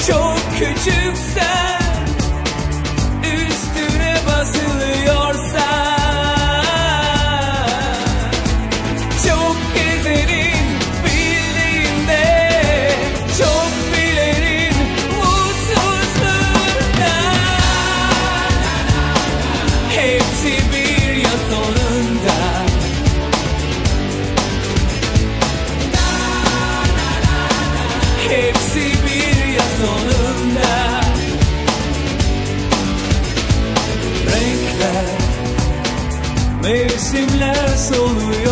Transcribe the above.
Çok küçüksen, üstüne basılıyorsan, çok gezenin bildiğinde, çok bilenin mutsuzluğunda. Hepsi bir ya sonunda. Hepsi bir ya sonunda. Renkler, mevsimler soluyor.